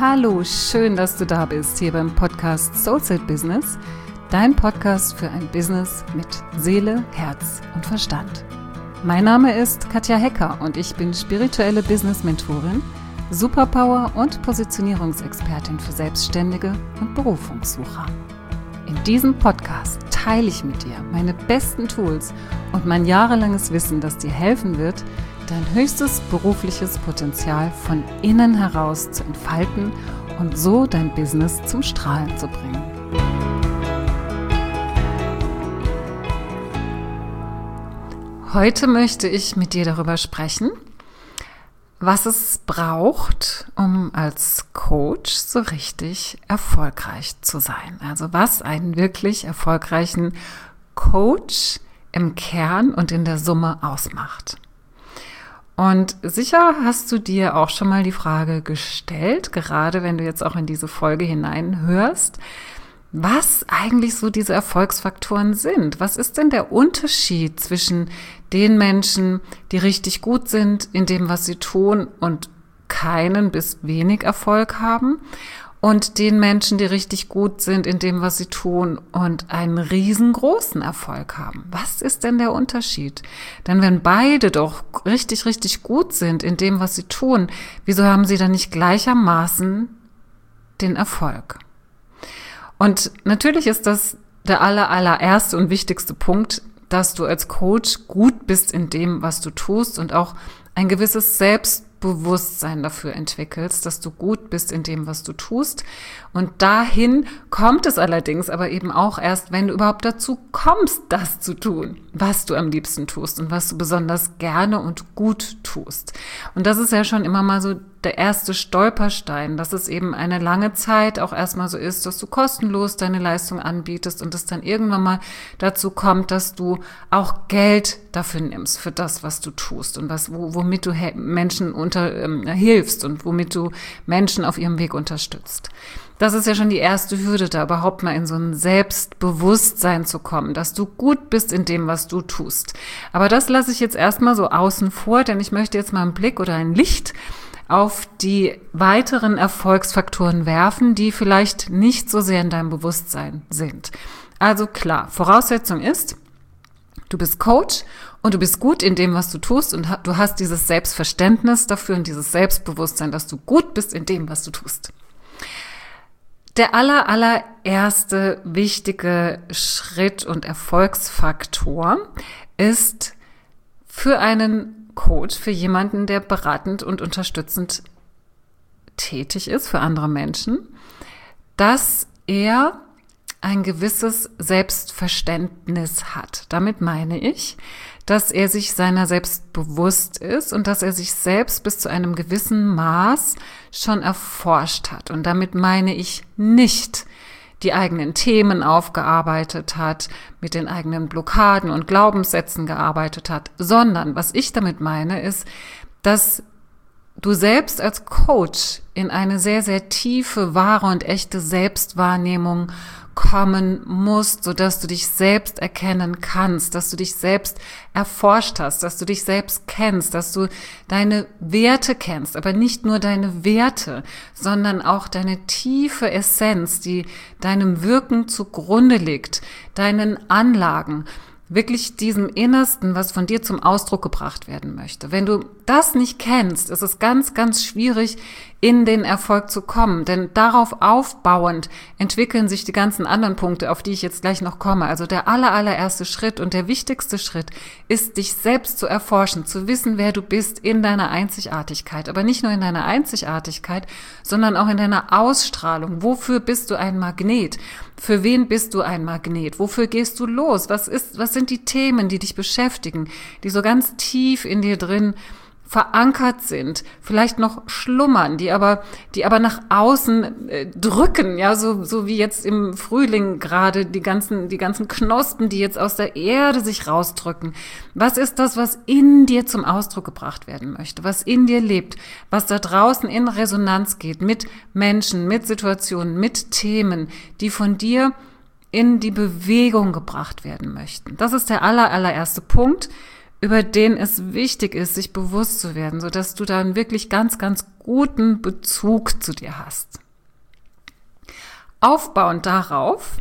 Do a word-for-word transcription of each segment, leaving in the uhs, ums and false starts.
Hallo, schön, dass du da bist, hier beim Podcast Soulset Business, dein Podcast für ein Business mit Seele, Herz und Verstand. Mein Name ist Katja Hecker und ich bin spirituelle Business-Mentorin, Superpower- und Positionierungsexpertin für Selbstständige und Berufungssucher. In diesem Podcast teile ich mit dir meine besten Tools und mein jahrelanges Wissen, das dir helfen wird, dein höchstes berufliches Potenzial von innen heraus zu entfalten und so dein Business zum Strahlen zu bringen. Heute möchte ich mit dir darüber sprechen, was es braucht, um als Coach so richtig erfolgreich zu sein. Also was einen wirklich erfolgreichen Coach im Kern und in der Summe ausmacht. Und sicher hast du dir auch schon mal die Frage gestellt, gerade wenn du jetzt auch in diese Folge hineinhörst, was eigentlich so diese Erfolgsfaktoren sind. Was ist denn der Unterschied zwischen den Menschen, die richtig gut sind in dem, was sie tun und keinen bis wenig Erfolg haben, und den Menschen, die richtig gut sind in dem, was sie tun und einen riesengroßen Erfolg haben? Was ist denn der Unterschied? Denn wenn beide doch richtig, richtig gut sind in dem, was sie tun, wieso haben sie dann nicht gleichermaßen den Erfolg? Und natürlich ist das der aller, allererste und wichtigste Punkt, dass du als Coach gut bist in dem, was du tust und auch ein gewisses Selbstbewusstsein dafür entwickelst, dass du gut bist in dem, was du tust. Und dahin kommt es allerdings aber eben auch erst, wenn du überhaupt dazu kommst, das zu tun, was du am liebsten tust und was du besonders gerne und gut tust. Und das ist ja schon immer mal so der erste Stolperstein, dass es eben eine lange Zeit auch erstmal so ist, dass du kostenlos deine Leistung anbietest und es dann irgendwann mal dazu kommt, dass du auch Geld dafür nimmst, für das, was du tust und was, womit du Menschen unter, ähm, hilfst und womit du Menschen auf ihrem Weg unterstützt. Das ist ja schon die erste Hürde, da überhaupt mal in so ein Selbstbewusstsein zu kommen, dass du gut bist in dem, was du tust. Aber das lasse ich jetzt erstmal so außen vor, denn ich möchte jetzt mal einen Blick oder ein Licht auf die weiteren Erfolgsfaktoren werfen, die vielleicht nicht so sehr in deinem Bewusstsein sind. Also klar, Voraussetzung ist, du bist Coach und du bist gut in dem, was du tust, und du hast dieses Selbstverständnis dafür und dieses Selbstbewusstsein, dass du gut bist in dem, was du tust. Der aller, allererste wichtige Schritt und Erfolgsfaktor ist für einen Coach, für jemanden, der beratend und unterstützend tätig ist für andere Menschen, dass er ein gewisses Selbstverständnis hat. Damit meine ich, dass er sich seiner selbst bewusst ist und dass er sich selbst bis zu einem gewissen Maß schon erforscht hat. Und damit meine ich nicht die eigenen Themen aufgearbeitet hat, mit den eigenen Blockaden und Glaubenssätzen gearbeitet hat, sondern was ich damit meine ist, dass du selbst als Coach in eine sehr, sehr tiefe, wahre und echte Selbstwahrnehmung kommen musst, sodass du dich selbst erkennen kannst, dass du dich selbst erforscht hast, dass du dich selbst kennst, dass du deine Werte kennst, aber nicht nur deine Werte, sondern auch deine tiefe Essenz, die deinem Wirken zugrunde liegt, deinen Anlagen, wirklich diesem Innersten, was von dir zum Ausdruck gebracht werden möchte. Wenn du das nicht kennst, ist es ganz, ganz schwierig, in den Erfolg zu kommen. Denn darauf aufbauend entwickeln sich die ganzen anderen Punkte, auf die ich jetzt gleich noch komme. Also der aller, allererste Schritt und der wichtigste Schritt ist, dich selbst zu erforschen, zu wissen, wer du bist in deiner Einzigartigkeit. Aber nicht nur in deiner Einzigartigkeit, sondern auch in deiner Ausstrahlung. Wofür bist du ein Magnet? Für wen bist du ein Magnet? Wofür gehst du los? Was ist, was sind die Themen, die dich beschäftigen, die so ganz tief in dir drin verankert sind, vielleicht noch schlummern, die aber, die aber nach außen äh, drücken, ja, so, so wie jetzt im Frühling gerade die ganzen, die ganzen Knospen, die jetzt aus der Erde sich rausdrücken. Was ist das, was in dir zum Ausdruck gebracht werden möchte, was in dir lebt, was da draußen in Resonanz geht mit Menschen, mit Situationen, mit Themen, die von dir in die Bewegung gebracht werden möchten? Das ist der aller, allererste Punkt. über den es wichtig ist, sich bewusst zu werden, sodass du da einen wirklich ganz, ganz guten Bezug zu dir hast. Aufbauend darauf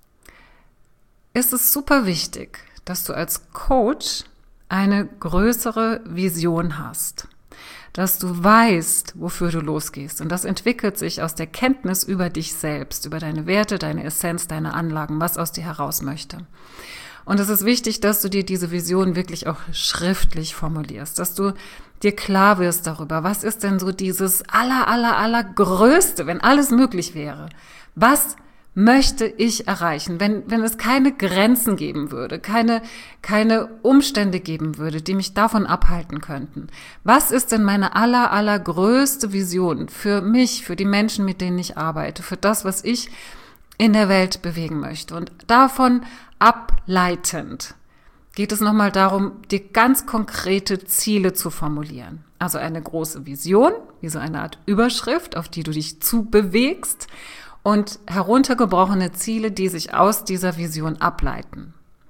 ist es super wichtig, dass du als Coach eine größere Vision hast, dass du weißt, wofür du losgehst. Und das entwickelt sich aus der Kenntnis über dich selbst, über deine Werte, deine Essenz, deine Anlagen, was aus dir heraus möchte. Und es ist wichtig, dass du dir diese Vision wirklich auch schriftlich formulierst, dass du dir klar wirst darüber, was ist denn so dieses aller, aller, aller Größte, wenn alles möglich wäre. Was möchte ich erreichen, wenn, wenn es keine Grenzen geben würde, keine, keine Umstände geben würde, die mich davon abhalten könnten? Was ist denn meine aller, aller größte Vision für mich, für die Menschen, mit denen ich arbeite, für das, was ich in der Welt bewegen möchte? Und davon ableitend geht es nochmal darum, dir ganz konkrete Ziele zu formulieren. Also eine große Vision, wie so eine Art Überschrift, auf die du dich zubewegst, und heruntergebrochene Ziele, die sich aus dieser Vision ableiten.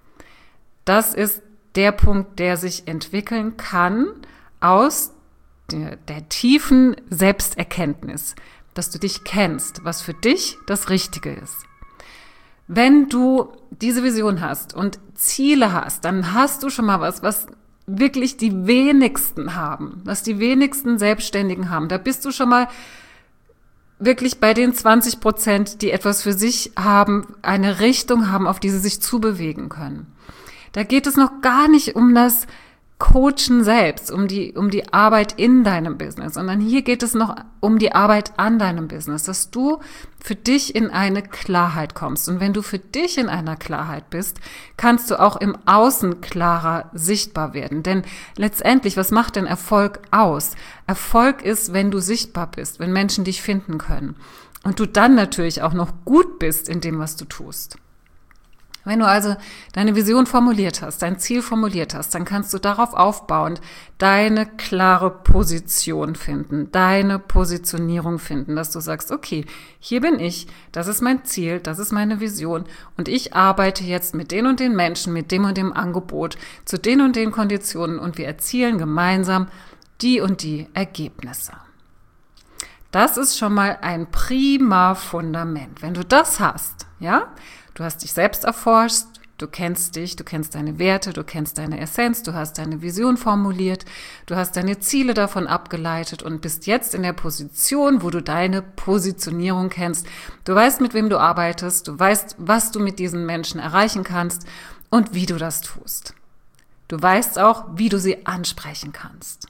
Das ist der Punkt, der sich entwickeln kann aus der, der tiefen Selbsterkenntnis, dass du dich kennst, was für dich das Richtige ist. Wenn du diese Vision hast und Ziele hast, dann hast du schon mal was, was wirklich die wenigsten haben, was die wenigsten Selbstständigen haben. Da bist du schon mal wirklich bei den zwanzig Prozent, die etwas für sich haben, eine Richtung haben, auf die sie sich zubewegen können. Da geht es noch gar nicht um das Coachen selbst, um die, um die Arbeit in deinem Business, sondern hier geht es noch um die Arbeit an deinem Business, dass du für dich in eine Klarheit kommst. Und wenn du für dich in einer Klarheit bist, kannst du auch im Außen klarer sichtbar werden. Denn letztendlich, was macht denn Erfolg aus? Erfolg ist, wenn du sichtbar bist, wenn Menschen dich finden können. Und du dann natürlich auch noch gut bist in dem, was du tust. Wenn du also deine Vision formuliert hast, dein Ziel formuliert hast, dann kannst du darauf aufbauend deine klare Position finden, deine Positionierung finden, dass du sagst, okay, hier bin ich, das ist mein Ziel, das ist meine Vision und ich arbeite jetzt mit den und den Menschen, mit dem und dem Angebot, zu den und den Konditionen und wir erzielen gemeinsam die und die Ergebnisse. Das ist schon mal ein prima Fundament. Wenn du das hast, ja, du hast dich selbst erforscht, du kennst dich, du kennst deine Werte, du kennst deine Essenz, du hast deine Vision formuliert, du hast deine Ziele davon abgeleitet und bist jetzt in der Position, wo du deine Positionierung kennst. Du weißt, mit wem du arbeitest, du weißt, was du mit diesen Menschen erreichen kannst und wie du das tust. Du weißt auch, wie du sie ansprechen kannst.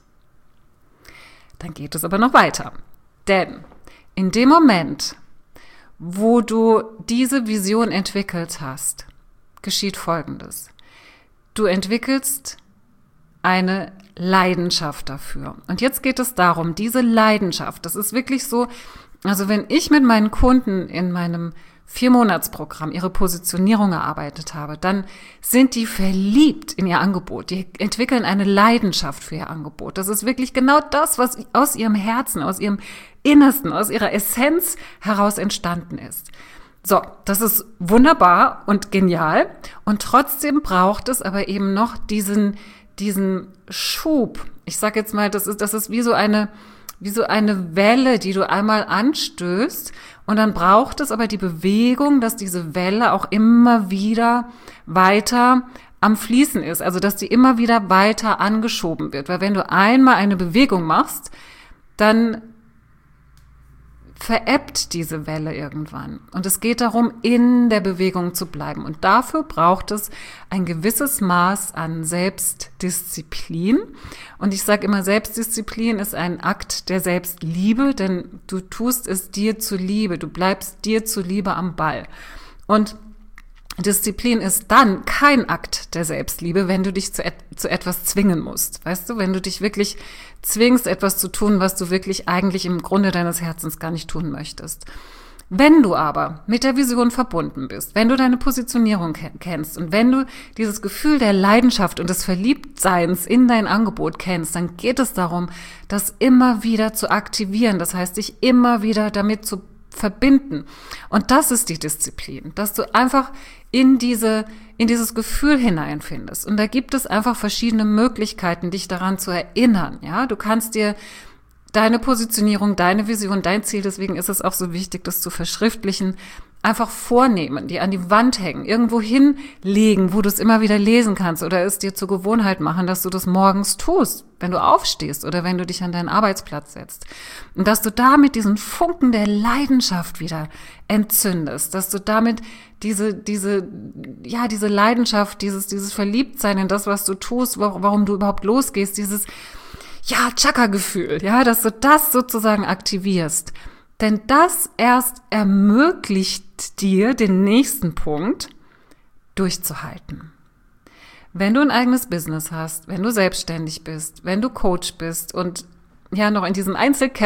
Dann geht es aber noch weiter. Denn in dem Moment, wo du diese Vision entwickelt hast, geschieht Folgendes. Du entwickelst eine Leidenschaft dafür. Und jetzt geht es darum, diese Leidenschaft, das ist wirklich so, also wenn ich mit meinen Kunden in meinem Vier-Monats-Programm ihre Positionierung erarbeitet habe, dann sind die verliebt in ihr Angebot. Die entwickeln eine Leidenschaft für ihr Angebot. Das ist wirklich genau das, was aus ihrem Herzen, aus ihrem Innersten, aus ihrer Essenz heraus entstanden ist. So, das ist wunderbar und genial. Und trotzdem braucht es aber eben noch diesen, diesen Schub. Ich sage jetzt mal, das ist, das ist wie so eine, wie so eine Welle, die du einmal anstößt. Und dann braucht es aber die Bewegung, dass diese Welle auch immer wieder weiter am Fließen ist. Also, dass die immer wieder weiter angeschoben wird. Weil wenn du einmal eine Bewegung machst, dann verebbt diese Welle irgendwann. Und es geht darum, in der Bewegung zu bleiben. Und dafür braucht es ein gewisses Maß an Selbstdisziplin. Und ich sage immer, Selbstdisziplin ist ein Akt der Selbstliebe, denn du tust es dir zuliebe. Du bleibst dir zuliebe am Ball. Und Disziplin ist dann kein Akt der Selbstliebe, wenn du dich zu, et- zu etwas zwingen musst. Weißt du, wenn du dich wirklich zwingst, etwas zu tun, was du wirklich eigentlich im Grunde deines Herzens gar nicht tun möchtest. Wenn du aber mit der Vision verbunden bist, wenn du deine Positionierung kennst und wenn du dieses Gefühl der Leidenschaft und des Verliebtseins in dein Angebot kennst, dann geht es darum, das immer wieder zu aktivieren. Das heißt, dich immer wieder damit zu verbinden. Und das ist die Disziplin, dass du einfach in diese, in dieses Gefühl hineinfindest. Und da gibt es einfach verschiedene Möglichkeiten, dich daran zu erinnern. Ja, du kannst dir deine Positionierung, deine Vision, dein Ziel, deswegen ist es auch so wichtig, das zu verschriftlichen, einfach vornehmen, die an die Wand hängen, irgendwo hinlegen, wo du es immer wieder lesen kannst oder es dir zur Gewohnheit machen, dass du das morgens tust, wenn du aufstehst oder wenn du dich an deinen Arbeitsplatz setzt. Und dass du damit diesen Funken der Leidenschaft wieder entzündest, dass du damit diese, diese, ja, diese Leidenschaft, dieses, dieses Verliebtsein in das, was du tust, warum du überhaupt losgehst, dieses, ja, Chakra-Gefühl, ja, dass du das sozusagen aktivierst. Denn das erst ermöglicht dir den nächsten Punkt durchzuhalten. Wenn du ein eigenes Business hast, wenn du selbstständig bist, wenn du Coach bist und ja noch in diesem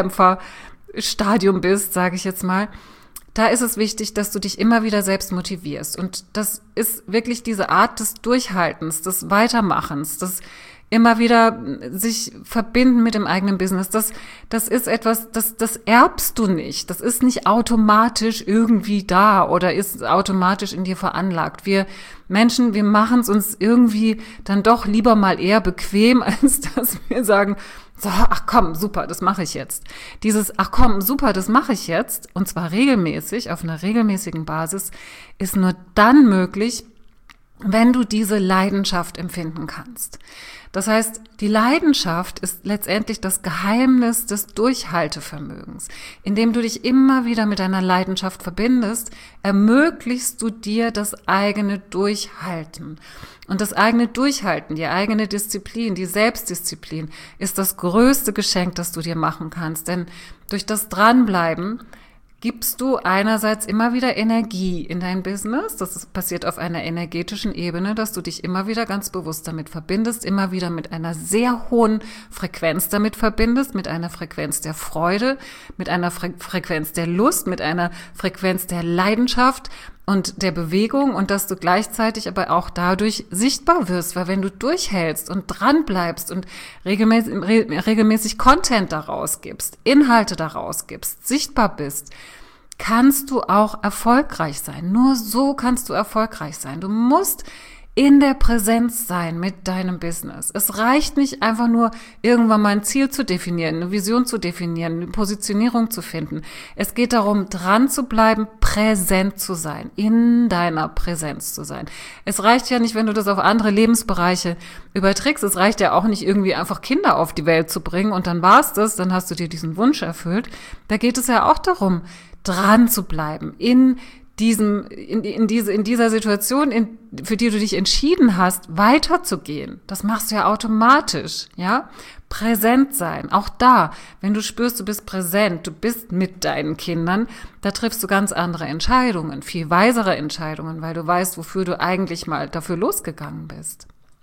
Einzelkämpfer-Stadium bist, sage ich jetzt mal, da ist es wichtig, dass du dich immer wieder selbst motivierst. Und das ist wirklich diese Art des Durchhaltens, des Weitermachens, des immer wieder sich verbinden mit dem eigenen Business. Das, das ist etwas, das, das erbst du nicht. Das ist nicht automatisch irgendwie da oder ist automatisch in dir veranlagt. Wir Menschen, wir machen es uns irgendwie dann doch lieber mal eher bequem, als dass wir sagen, so, ach komm, super, das mache ich jetzt. Dieses, ach komm, super, das mache ich jetzt, und zwar regelmäßig, auf einer regelmäßigen Basis, ist nur dann möglich, wenn du diese Leidenschaft empfinden kannst. Das heißt, die Leidenschaft ist letztendlich das Geheimnis des Durchhaltevermögens. Indem du dich immer wieder mit deiner Leidenschaft verbindest, ermöglichst du dir das eigene Durchhalten. Und das eigene Durchhalten, die eigene Disziplin, die Selbstdisziplin ist das größte Geschenk, das du dir machen kannst. Denn durch das Dranbleiben gibst du einerseits immer wieder Energie in dein Business. Das ist, passiert auf einer energetischen Ebene, dass du dich immer wieder ganz bewusst damit verbindest, immer wieder mit einer sehr hohen Frequenz damit verbindest, mit einer Frequenz der Freude, mit einer Fre- Frequenz der Lust, mit einer Frequenz der Leidenschaft und der Bewegung, und dass du gleichzeitig aber auch dadurch sichtbar wirst, weil wenn du durchhältst und dran bleibst und regelmäßig, re- regelmäßig Content daraus gibst, Inhalte daraus gibst, sichtbar bist, kannst du auch erfolgreich sein. Nur so kannst du erfolgreich sein. Du musst in der Präsenz sein mit deinem Business. Es reicht nicht einfach nur, irgendwann mal ein Ziel zu definieren, eine Vision zu definieren, eine Positionierung zu finden. Es geht darum, dran zu bleiben, präsent zu sein, in deiner Präsenz zu sein. Es reicht ja nicht, wenn du das auf andere Lebensbereiche überträgst. Es reicht ja auch nicht, irgendwie einfach Kinder auf die Welt zu bringen und dann war's das, dann hast du dir diesen Wunsch erfüllt. Da geht es ja auch darum, dran zu bleiben, in diesem, in, in diese, in dieser Situation, in, für die du dich entschieden hast, weiterzugehen. Das machst du ja automatisch, ja? Präsent sein. Auch da, wenn du spürst, du bist präsent, du bist mit deinen Kindern, da triffst du ganz andere Entscheidungen, viel weisere Entscheidungen, weil du weißt, wofür du eigentlich mal dafür losgegangen bist.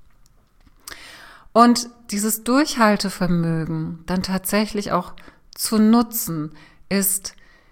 Und dieses Durchhaltevermögen dann tatsächlich auch zu nutzen, ist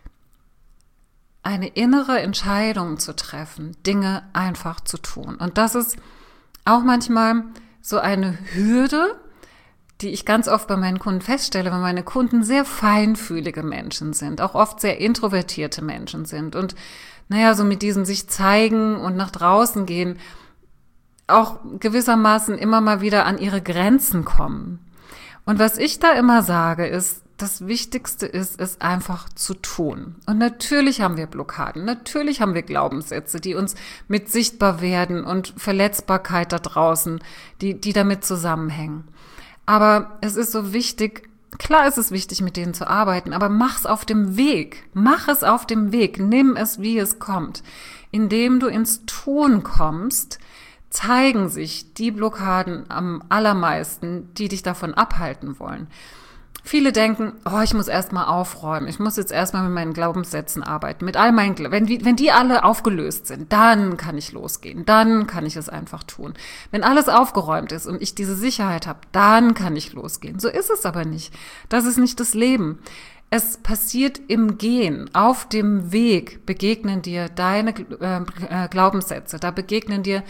eine innere Entscheidung zu treffen, Dinge einfach zu tun. Und das ist auch manchmal so eine Hürde, die ich ganz oft bei meinen Kunden feststelle, weil meine Kunden sehr feinfühlige Menschen sind, auch oft sehr introvertierte Menschen sind und naja, so mit diesem sich zeigen und nach draußen gehen, auch gewissermaßen immer mal wieder an ihre Grenzen kommen. Und was ich da immer sage, ist, das Wichtigste ist, es einfach zu tun. Und natürlich haben wir Blockaden, natürlich haben wir Glaubenssätze, die uns mit sichtbar werden und Verletzbarkeit da draußen, die, die damit zusammenhängen. Aber es ist so wichtig, klar ist es wichtig, mit denen zu arbeiten, aber mach's auf dem Weg. Mach es auf dem Weg. Nimm es, wie es kommt. Indem du ins Tun kommst, zeigen sich die Blockaden am allermeisten, die dich davon abhalten wollen. Viele denken, oh, ich muss erst mal aufräumen, ich muss jetzt erstmal mit meinen Glaubenssätzen arbeiten, mit all meinen, wenn, wenn die alle aufgelöst sind, dann kann ich losgehen, dann kann ich es einfach tun. Wenn alles aufgeräumt ist und ich diese Sicherheit habe, dann kann ich losgehen. So ist es aber nicht. Das ist nicht das Leben. Es passiert im Gehen, auf dem Weg begegnen dir deine äh, Glaubenssätze, da begegnen dir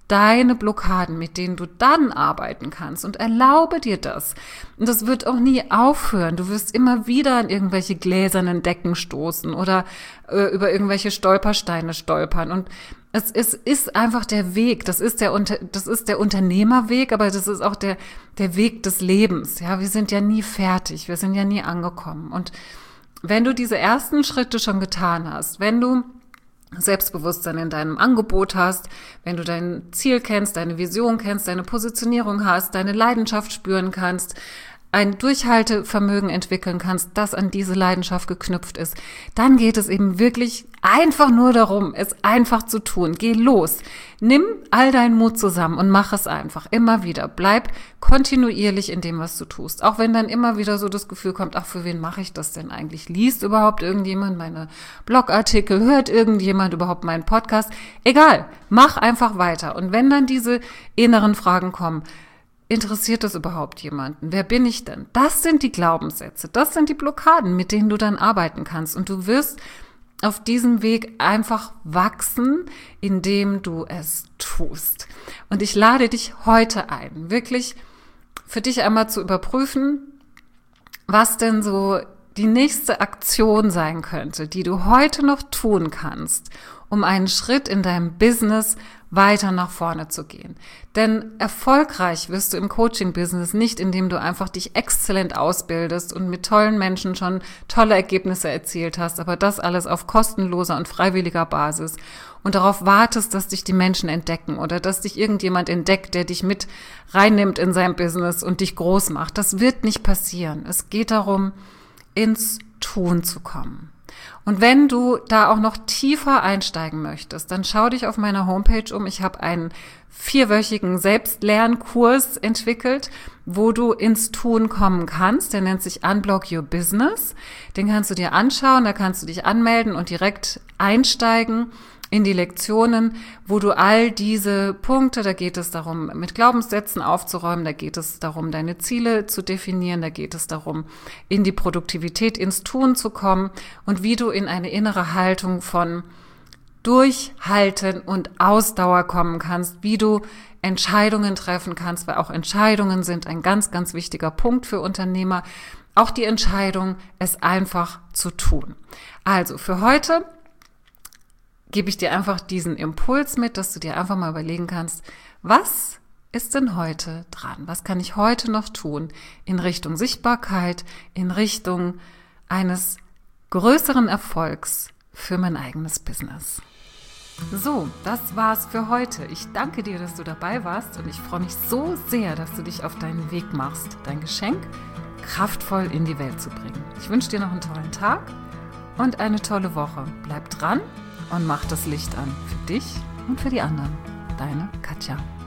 deine Blockaden, mit denen du dann arbeiten kannst, und erlaube dir das. Und das wird auch nie aufhören. Du wirst immer wieder an irgendwelche gläsernen Decken stoßen oder äh, über irgendwelche Stolpersteine stolpern. Und es ist, ist einfach der Weg. Das ist der, das ist der Unternehmerweg, aber das ist auch der, der Weg des Lebens. Ja, wir sind ja nie fertig. Wir sind ja nie angekommen. Und wenn du diese ersten Schritte schon getan hast, wenn du Selbstbewusstsein in deinem Angebot hast, wenn du dein Ziel kennst, deine Vision kennst, deine Positionierung hast, deine Leidenschaft spüren kannst, ein Durchhaltevermögen entwickeln kannst, das an diese Leidenschaft geknüpft ist, dann geht es eben wirklich einfach nur darum, es einfach zu tun. Geh los. Nimm all deinen Mut zusammen und mach es einfach. Immer wieder. Bleib kontinuierlich in dem, was du tust. Auch wenn dann immer wieder so das Gefühl kommt, ach, für wen mache ich das denn eigentlich? Liest überhaupt irgendjemand meine Blogartikel? Hört irgendjemand überhaupt meinen Podcast? Egal. Mach einfach weiter. Und wenn dann diese inneren Fragen kommen, interessiert das überhaupt jemanden? Wer bin ich denn? Das sind die Glaubenssätze, das sind die Blockaden, mit denen du dann arbeiten kannst. Und du wirst auf diesem Weg einfach wachsen, indem du es tust. Und ich lade dich heute ein, wirklich für dich einmal zu überprüfen, was denn so die nächste Aktion sein könnte, die du heute noch tun kannst, um einen Schritt in deinem Business weiter nach vorne zu gehen. Denn erfolgreich wirst du im Coaching-Business nicht, indem du einfach dich exzellent ausbildest und mit tollen Menschen schon tolle Ergebnisse erzielt hast, aber das alles auf kostenloser und freiwilliger Basis und darauf wartest, dass dich die Menschen entdecken oder dass dich irgendjemand entdeckt, der dich mit reinnimmt in sein Business und dich groß macht. Das wird nicht passieren. Es geht darum, ins Tun zu kommen. Und wenn du da auch noch tiefer einsteigen möchtest, dann schau dich auf meiner Homepage um. Ich habe einen vierwöchigen Selbstlernkurs entwickelt, wo du ins Tun kommen kannst. Der nennt sich Unblock Your Business. Den kannst du dir anschauen, da kannst du dich anmelden und direkt einsteigen in die Lektionen, wo du all diese Punkte, da geht es darum, mit Glaubenssätzen aufzuräumen, da geht es darum, deine Ziele zu definieren, da geht es darum, in die Produktivität, ins Tun zu kommen und wie du in eine innere Haltung von Durchhalten und Ausdauer kommen kannst, wie du Entscheidungen treffen kannst, weil auch Entscheidungen sind ein ganz, ganz wichtiger Punkt für Unternehmer. Auch die Entscheidung, es einfach zu tun. Also für heute gebe ich dir einfach diesen Impuls mit, dass du dir einfach mal überlegen kannst, was ist denn heute dran? Was kann ich heute noch tun in Richtung Sichtbarkeit, in Richtung eines größeren Erfolgs für mein eigenes Business? So, das war's für heute. Ich danke dir, dass du dabei warst und ich freue mich so sehr, dass du dich auf deinen Weg machst, dein Geschenk kraftvoll in die Welt zu bringen. Ich wünsche dir noch einen tollen Tag und eine tolle Woche. Bleib dran und mach das Licht an für dich und für die anderen. Deine Katja.